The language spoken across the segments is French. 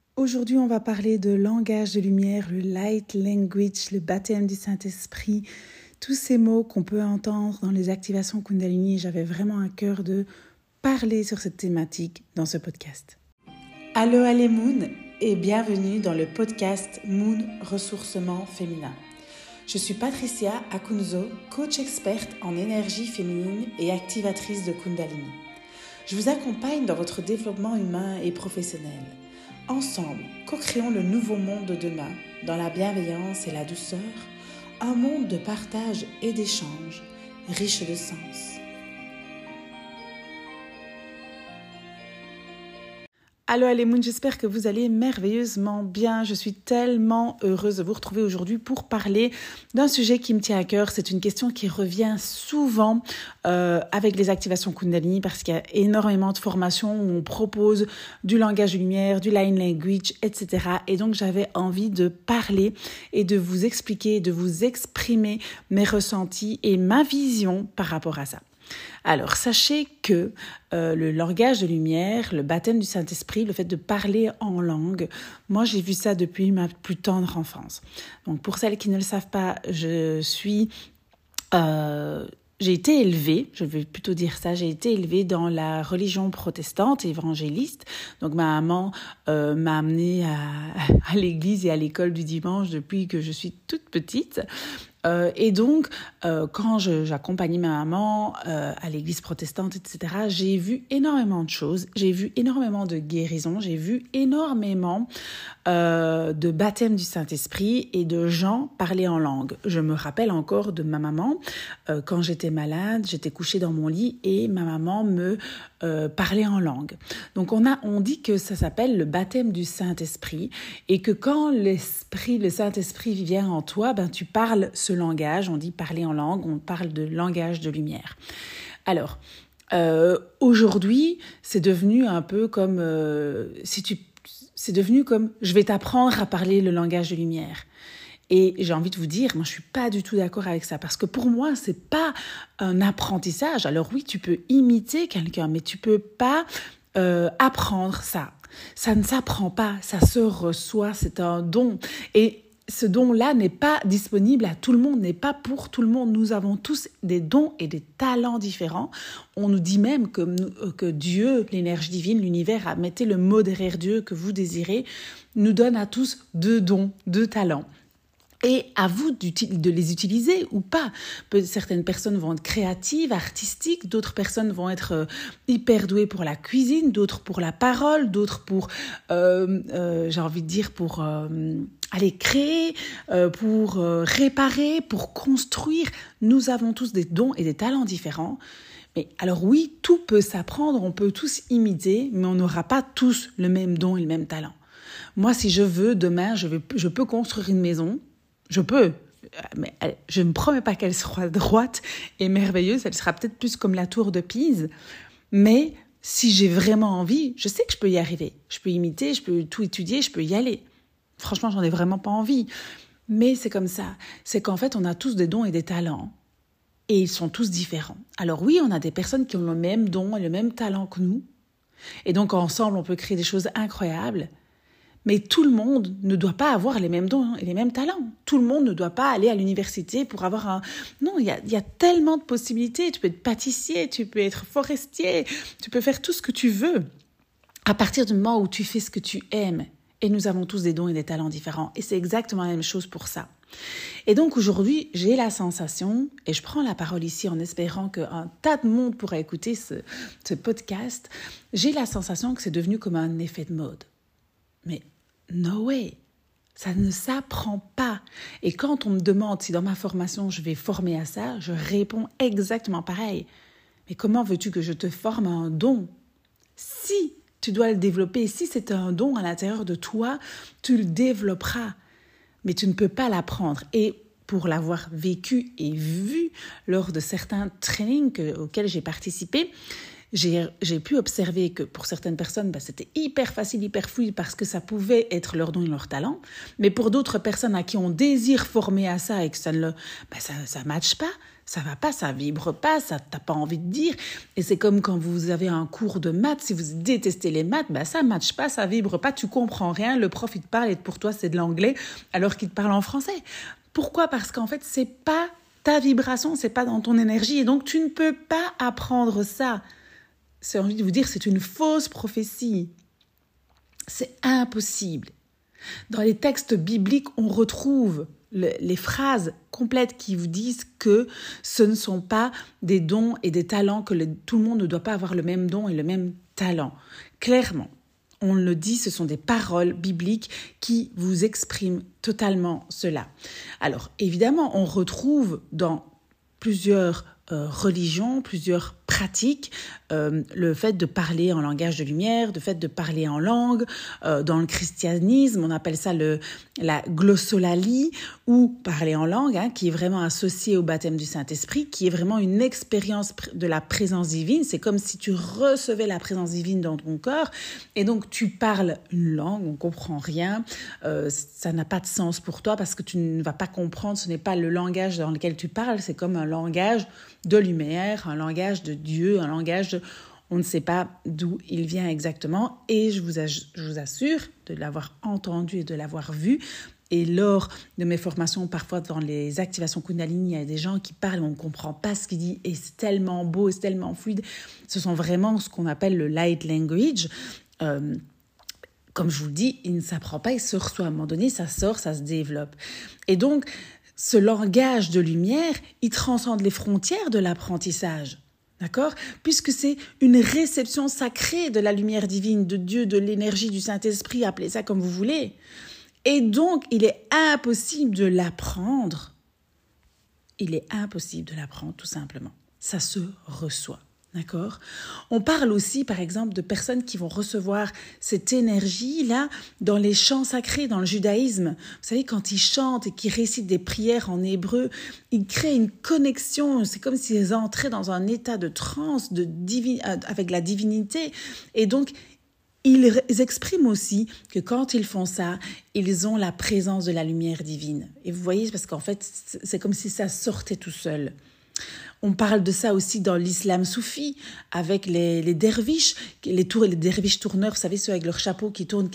Aujourd'hui, on va parler de langage de lumière, le light language, le baptême du Saint-Esprit, tous ces mots qu'on peut entendre dans les activations Kundalini. J'avais vraiment à cœur de parler sur cette thématique dans ce podcast. Allô Moon et bienvenue dans le podcast Moon Ressourcement Féminin. Je suis Patricia Akunzo, coach experte en énergie féminine et activatrice de Kundalini. Je vous accompagne dans votre développement humain et professionnel. Ensemble, co-créons le nouveau monde de demain, dans la bienveillance et la douceur, un monde de partage et d'échange, riche de sens. Allô Moon, j'espère que vous allez merveilleusement bien. Je suis tellement heureuse de vous retrouver aujourd'hui pour parler d'un sujet qui me tient à cœur. C'est une question qui revient souvent avec les activations Kundalini parce qu'il y a énormément de formations où on propose du langage de lumière, du line language, etc. Et donc j'avais envie de parler et de vous expliquer, de vous exprimer mes ressentis et ma vision par rapport à ça. Alors, sachez que le langage de lumière, le baptême du Saint-Esprit, le fait de parler en langue, moi j'ai vu ça depuis ma plus tendre enfance. Donc pour celles qui ne le savent pas, j'ai été élevée, je vais plutôt dire ça, j'ai été élevée dans la religion protestante évangéliste. Donc ma maman m'a amenée à l'église et à l'école du dimanche depuis que je suis toute petite. Et donc, quand j'accompagnais ma maman à l'église protestante, etc., j'ai vu énormément de choses. J'ai vu énormément de guérisons. J'ai vu énormément de baptême du Saint-Esprit et de gens parler en langue. Je me rappelle encore de ma maman. Quand j'étais malade, j'étais couchée dans mon lit et ma maman me parlait en langue. Donc, on dit que ça s'appelle le baptême du Saint-Esprit et que quand le Saint-Esprit vient en toi, tu parles ce langage, on dit parler en langue, on parle de langage de lumière. Alors, aujourd'hui, c'est devenu un peu comme c'est devenu comme je vais t'apprendre à parler le langage de lumière. Et j'ai envie de vous dire, moi je suis pas du tout d'accord avec ça parce que pour moi, c'est pas un apprentissage. Alors oui, tu peux imiter quelqu'un, mais tu peux pas apprendre ça. Ça ne s'apprend pas, ça se reçoit, c'est un don. Et ce don-là n'est pas disponible à tout le monde, n'est pas pour tout le monde. Nous avons tous des dons et des talents différents. On nous dit même que Dieu, l'énergie divine, l'univers, mettez le mot derrière Dieu que vous désirez, nous donne à tous 2 dons, 2 talents. Et à vous de les utiliser ou pas. Certaines personnes vont être créatives, artistiques, d'autres personnes vont être hyper douées pour la cuisine, d'autres pour la parole, d'autres pour, j'ai envie de dire, pour aller créer, pour réparer, pour construire. Nous avons tous des dons et des talents différents. Mais alors oui, tout peut s'apprendre, on peut tous imiter, mais on n'aura pas tous le même don et le même talent. Moi, si je veux, demain, je peux construire une maison. Je peux, mais je ne me promets pas qu'elle sera droite et merveilleuse. Elle sera peut-être plus comme la tour de Pise. Mais si j'ai vraiment envie, je sais que je peux y arriver. Je peux imiter, je peux tout étudier, je peux y aller. Franchement, j'en ai vraiment pas envie. Mais c'est comme ça. C'est qu'en fait, on a tous des dons et des talents. Et ils sont tous différents. Alors oui, on a des personnes qui ont le même don et le même talent que nous. Et donc, ensemble, on peut créer des choses incroyables. Mais tout le monde ne doit pas avoir les mêmes dons et les mêmes talents. Tout le monde ne doit pas aller à l'université pour avoir un... Non, il y a tellement de possibilités. Tu peux être pâtissier, tu peux être forestier, tu peux faire tout ce que tu veux. À partir du moment où tu fais ce que tu aimes. Et nous avons tous des dons et des talents différents. Et c'est exactement la même chose pour ça. Et donc aujourd'hui, j'ai la sensation, et je prends la parole ici en espérant qu'un tas de monde pourra écouter ce podcast, j'ai la sensation que c'est devenu comme un effet de mode. Mais no way, ça ne s'apprend pas. Et quand on me demande si dans ma formation je vais former à ça, je réponds exactement pareil. Mais comment veux-tu que je te forme à un don? Si tu dois le développer, si c'est un don à l'intérieur de toi, tu le développeras. Mais tu ne peux pas l'apprendre. Et pour l'avoir vécu et vu lors de certains trainings auxquels j'ai participé, j'ai pu observer que pour certaines personnes, c'était hyper facile, hyper fluide parce que ça pouvait être leur don et leur talent. Mais pour d'autres personnes à qui on désire former à ça et que ça ne matche pas, Ça va pas, ça vibre pas, ça t'as pas envie de dire. Et c'est comme quand vous avez un cours de maths, si vous détestez les maths, ça matche pas, ça vibre pas, tu comprends rien, le prof il te parle et pour toi c'est de l'anglais alors qu'il te parle en français. Pourquoi ? Parce qu'en fait c'est pas ta vibration, c'est pas dans ton énergie et donc tu ne peux pas apprendre ça. J'ai envie de vous dire, c'est une fausse prophétie. C'est impossible. Dans les textes bibliques, on retrouve les phrases complètes qui vous disent que ce ne sont pas des dons et des talents, que tout le monde ne doit pas avoir le même don et le même talent. Clairement, on le dit, ce sont des paroles bibliques qui vous expriment totalement cela. Alors, évidemment, on retrouve dans plusieurs religions, plusieurs pratiques, le fait de parler en langage de lumière, le fait de parler en langue. Dans le christianisme, on appelle ça la glossolalie, ou parler en langue, qui est vraiment associé au baptême du Saint-Esprit, qui est vraiment une expérience de la présence divine. C'est comme si tu recevais la présence divine dans ton corps, et donc tu parles une langue, on ne comprend rien, ça n'a pas de sens pour toi parce que tu ne vas pas comprendre, ce n'est pas le langage dans lequel tu parles, c'est comme un langage de lumière, un langage de Dieu, un langage de... On ne sait pas d'où il vient exactement et je vous assure de l'avoir entendu et de l'avoir vu. Et lors de mes formations, parfois dans les activations Kundalini, il y a des gens qui parlent, on ne comprend pas ce qu'ils disent et c'est tellement beau et c'est tellement fluide. Ce sont vraiment ce qu'on appelle le light language. Comme je vous le dis, il ne s'apprend pas, il se reçoit à un moment donné, ça sort, ça se développe. Et donc, ce langage de lumière, il transcende les frontières de l'apprentissage, d'accord ? Puisque c'est une réception sacrée de la lumière divine, de Dieu, de l'énergie du Saint-Esprit, appelez ça comme vous voulez. Et donc, il est impossible de l'apprendre. Il est impossible de l'apprendre, tout simplement. Ça se reçoit. D'accord ? On parle aussi, par exemple, de personnes qui vont recevoir cette énergie-là dans les chants sacrés, dans le judaïsme. Vous savez, quand ils chantent et qu'ils récitent des prières en hébreu, ils créent une connexion. C'est comme s'ils entraient dans un état de transe avec la divinité. Et donc, ils expriment aussi que quand ils font ça, ils ont la présence de la lumière divine. Et vous voyez, parce qu'en fait, c'est comme si ça sortait tout seul. On parle de ça aussi dans l'islam soufi, avec les derviches, les derviches tourneurs, vous savez, ceux avec leur chapeau qui tournent.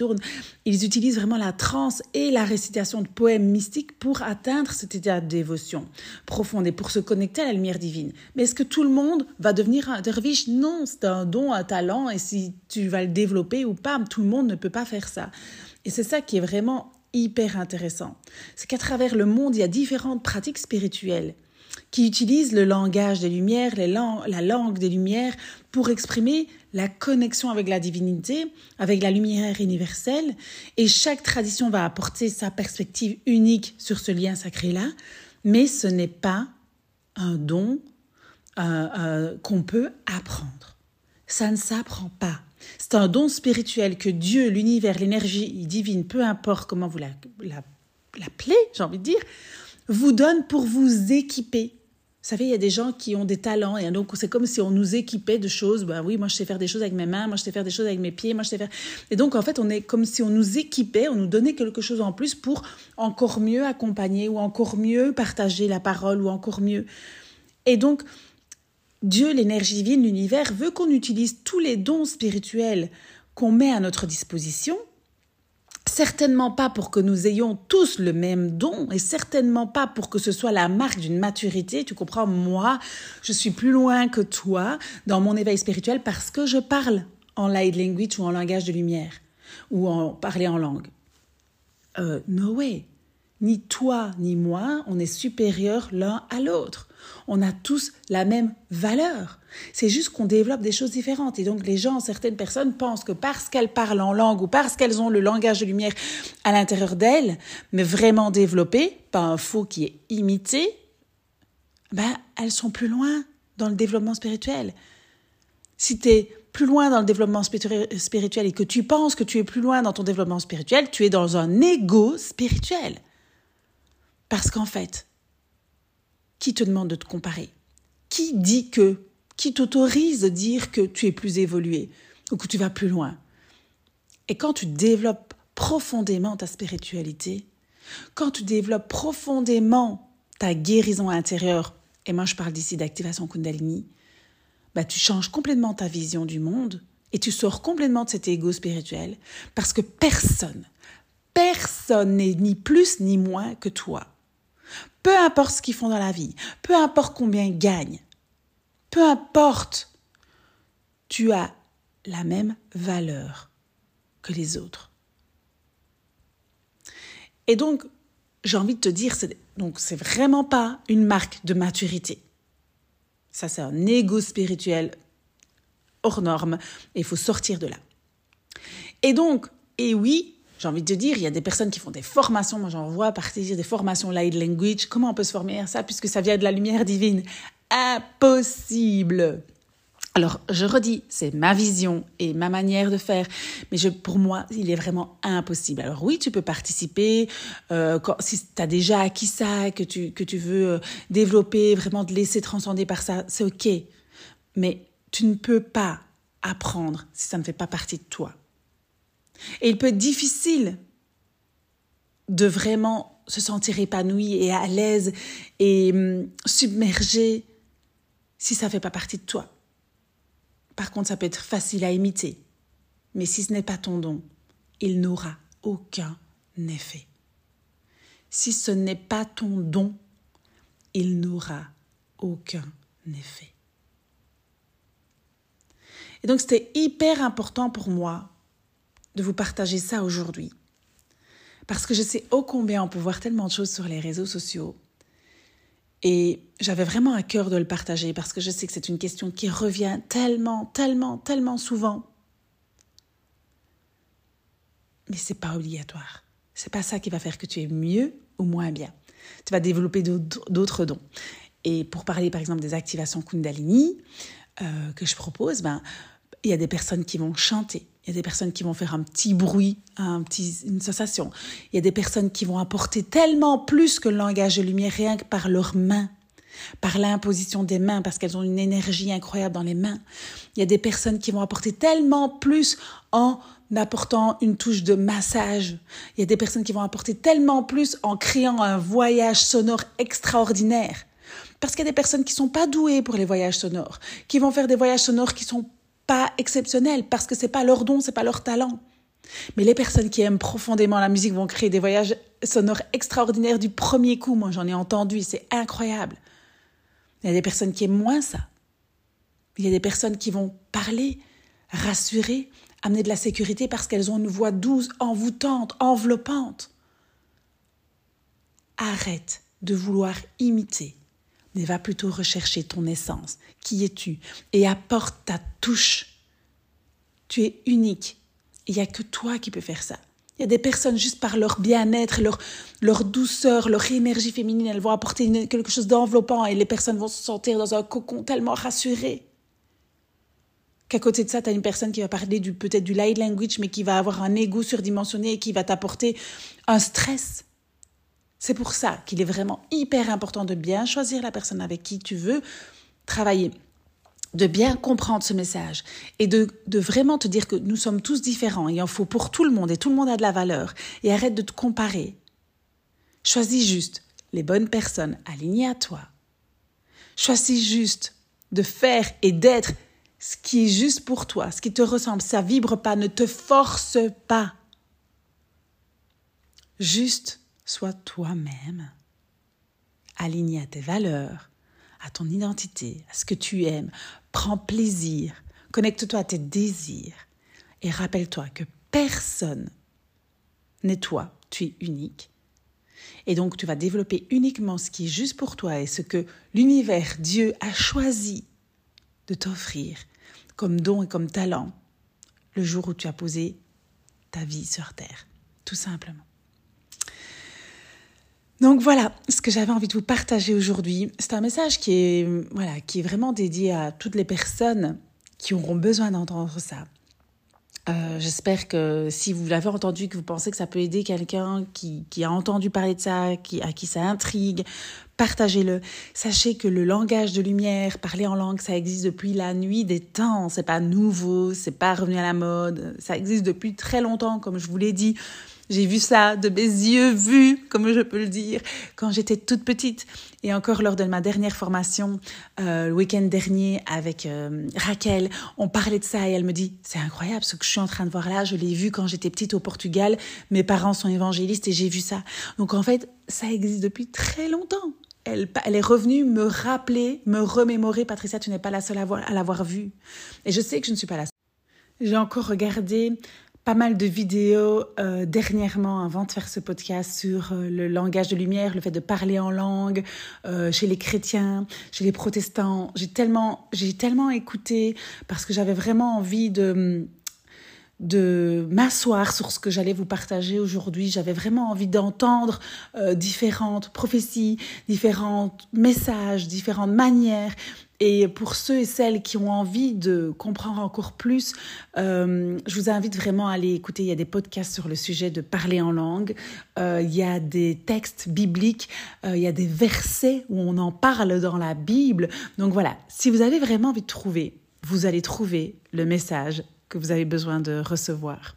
Ils utilisent vraiment la transe et la récitation de poèmes mystiques pour atteindre cet état de dévotion profonde et pour se connecter à la lumière divine. Mais est-ce que tout le monde va devenir un derviche ? Non, c'est un don, un talent, et si tu vas le développer ou pas, tout le monde ne peut pas faire ça. Et c'est ça qui est vraiment hyper intéressant. C'est qu'à travers le monde, il y a différentes pratiques spirituelles qui utilisent le langage des lumières, la langue des lumières, pour exprimer la connexion avec la divinité, avec la lumière universelle. Et chaque tradition va apporter sa perspective unique sur ce lien sacré-là, mais ce n'est pas un don qu'on peut apprendre. Ça ne s'apprend pas. C'est un don spirituel que Dieu, l'univers, l'énergie divine, peu importe comment vous l'appelez, j'ai envie de dire, vous donne pour vous équiper. Vous savez, il y a des gens qui ont des talents et donc c'est comme si on nous équipait de choses. Oui, moi je sais faire des choses avec mes mains, moi je sais faire des choses avec mes pieds, moi je sais faire... Et donc en fait, on est comme si on nous équipait, on nous donnait quelque chose en plus pour encore mieux accompagner ou encore mieux partager la parole ou encore mieux. Et donc, Dieu, l'énergie divine, l'univers veut qu'on utilise tous les dons spirituels qu'on met à notre disposition. Certainement pas pour que nous ayons tous le même don et certainement pas pour que ce soit la marque d'une maturité. Tu comprends, moi, je suis plus loin que toi dans mon éveil spirituel parce que je parle en light language ou en langage de lumière ou en parler en langue. No way. Ni toi ni moi, on est supérieurs l'un à l'autre. On a tous la même valeur. C'est juste qu'on développe des choses différentes. Et donc, certaines personnes pensent que parce qu'elles parlent en langue ou parce qu'elles ont le langage de lumière à l'intérieur d'elles, mais vraiment développé, pas un faux qui est imité, elles sont plus loin dans le développement spirituel. Si tu es plus loin dans le développement spirituel et que tu penses que tu es plus loin dans ton développement spirituel, tu es dans un ego spirituel. Parce qu'en fait, qui te demande de te comparer ? Qui t'autorise de dire que tu es plus évolué ou que tu vas plus loin ? Et quand tu développes profondément ta spiritualité, quand tu développes profondément ta guérison intérieure et moi je parle d'ici d'activation Kundalini, tu changes complètement ta vision du monde et tu sors complètement de cet ego spirituel parce que personne n'est ni plus ni moins que toi. Peu importe ce qu'ils font dans la vie, peu importe combien ils gagnent, peu importe, tu as la même valeur que les autres. Et donc, j'ai envie de te dire, c'est vraiment pas une marque de maturité. Ça, c'est un ego spirituel hors norme et il faut sortir de là. Et donc, et oui, j'ai envie de te dire, il y a des personnes qui font des formations, moi j'en vois partir des formations light language. Comment on peut se former à ça puisque ça vient de la lumière divine? Impossible! Alors, je redis, c'est ma vision et ma manière de faire, mais pour moi, il est vraiment impossible. Alors oui, tu peux participer, si tu as déjà acquis ça, que tu veux développer, vraiment te laisser transcender par ça, c'est OK. Mais tu ne peux pas apprendre si ça ne fait pas partie de toi. Et il peut être difficile de vraiment se sentir épanoui et à l'aise et submergé si ça ne fait pas partie de toi. Par contre, ça peut être facile à imiter. Mais si ce n'est pas ton don, il n'aura aucun effet. Si ce n'est pas ton don, il n'aura aucun effet. Et donc, c'était hyper important pour moi de vous partager ça aujourd'hui. Parce que je sais ô combien on peut voir tellement de choses sur les réseaux sociaux. Et j'avais vraiment à cœur de le partager parce que je sais que c'est une question qui revient tellement souvent. Mais c'est pas obligatoire. C'est pas ça qui va faire que tu es mieux ou moins bien. Tu vas développer d'autres dons. Et pour parler par exemple des activations Kundalini que je propose, il y a des personnes qui vont chanter. Il y a des personnes qui vont faire un petit bruit, une sensation. Il y a des personnes qui vont apporter tellement plus que le langage de lumière, rien que par leurs mains, par l'imposition des mains, parce qu'elles ont une énergie incroyable dans les mains. Il y a des personnes qui vont apporter tellement plus en apportant une touche de massage. Il y a des personnes qui vont apporter tellement plus en créant un voyage sonore extraordinaire. Parce qu'il y a des personnes qui ne sont pas douées pour les voyages sonores, qui vont faire des voyages sonores qui sont pas exceptionnels parce que c'est pas leur don, c'est pas leur talent. Mais les personnes qui aiment profondément la musique vont créer des voyages sonores extraordinaires du premier coup. Moi, j'en ai entendu, c'est incroyable. Il y a des personnes qui aiment moins ça. Il y a des personnes qui vont parler, rassurer, amener de la sécurité parce qu'elles ont une voix douce, envoûtante, enveloppante. Arrête de vouloir imiter. Mais va plutôt rechercher ton essence. Qui es-tu? Et apporte ta touche. Tu es unique. Il n'y a que toi qui peux faire ça. Il y a des personnes, juste par leur bien-être, leur douceur, leur énergie féminine, elles vont apporter quelque chose d'enveloppant et les personnes vont se sentir dans un cocon tellement rassurées. Qu'à côté de ça, tu as une personne qui va parler peut-être du light language, mais qui va avoir un ego surdimensionné et qui va t'apporter un stress. C'est pour ça qu'il est vraiment hyper important de bien choisir la personne avec qui tu veux travailler, de bien comprendre ce message et de vraiment te dire que nous sommes tous différents. Il en faut pour tout le monde et tout le monde a de la valeur. Et arrête de te comparer. Choisis juste les bonnes personnes alignées à toi. Choisis juste de faire et d'être ce qui est juste pour toi, ce qui te ressemble. Ça vibre pas, ne te force pas. Juste sois toi-même, aligné à tes valeurs, à ton identité, à ce que tu aimes. Prends plaisir, connecte-toi à tes désirs et rappelle-toi que personne n'est toi, tu es unique. Et donc tu vas développer uniquement ce qui est juste pour toi et ce que l'univers, Dieu a choisi de t'offrir comme don et comme talent le jour où tu as posé ta vie sur terre, tout simplement. Donc voilà ce que j'avais envie de vous partager aujourd'hui. C'est un message qui est vraiment dédié à toutes les personnes qui auront besoin d'entendre ça. J'espère que si vous l'avez entendu, que vous pensez que ça peut aider quelqu'un qui a entendu parler de ça, à qui ça intrigue, partagez-le. Sachez que le langage de lumière, parler en langue, ça existe depuis la nuit des temps. C'est pas nouveau, c'est pas revenu à la mode. Ça existe depuis très longtemps, comme je vous l'ai dit. J'ai vu ça de mes yeux vus, comme je peux le dire, quand j'étais toute petite. Et encore lors de ma dernière formation, le week-end dernier, avec Raquel, on parlait de ça et elle me dit « C'est incroyable ce que je suis en train de voir là, je l'ai vu quand j'étais petite au Portugal, mes parents sont évangélistes et j'ai vu ça. » Donc en fait, ça existe depuis très longtemps. Elle est revenue me rappeler, me remémorer « Patricia, tu n'es pas la seule à l'avoir vu. » Et je sais que je ne suis pas la seule. J'ai encore regardé pas mal de vidéos dernièrement avant de faire ce podcast sur le langage de lumière, le fait de parler en langue chez les chrétiens, chez les protestants. J'ai tellement écouté parce que j'avais vraiment envie de m'asseoir sur ce que j'allais vous partager aujourd'hui. J'avais vraiment envie d'entendre différentes prophéties, différents messages, différentes manières. Et pour ceux et celles qui ont envie de comprendre encore plus, je vous invite vraiment à aller écouter. Il y a des podcasts sur le sujet de parler en langue. Il y a des textes bibliques. Il y a des versets où on en parle dans la Bible. Donc voilà, si vous avez vraiment envie de trouver, vous allez trouver le message que vous avez besoin de recevoir.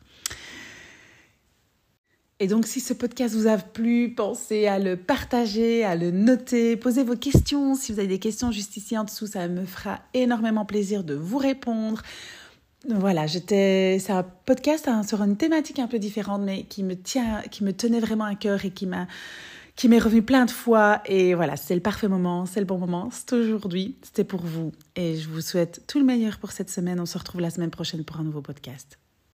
Et donc, si ce podcast vous a plu, pensez à le partager, à le noter, posez vos questions. Si vous avez des questions juste ici en dessous, ça me fera énormément plaisir de vous répondre. Voilà, c'est un podcast sur une thématique un peu différente, mais qui me tenait vraiment à cœur et qui m'est revenu plein de fois. Et voilà, c'est le parfait moment, c'est le bon moment, c'est aujourd'hui, c'était pour vous. Et je vous souhaite tout le meilleur pour cette semaine. On se retrouve la semaine prochaine pour un nouveau podcast.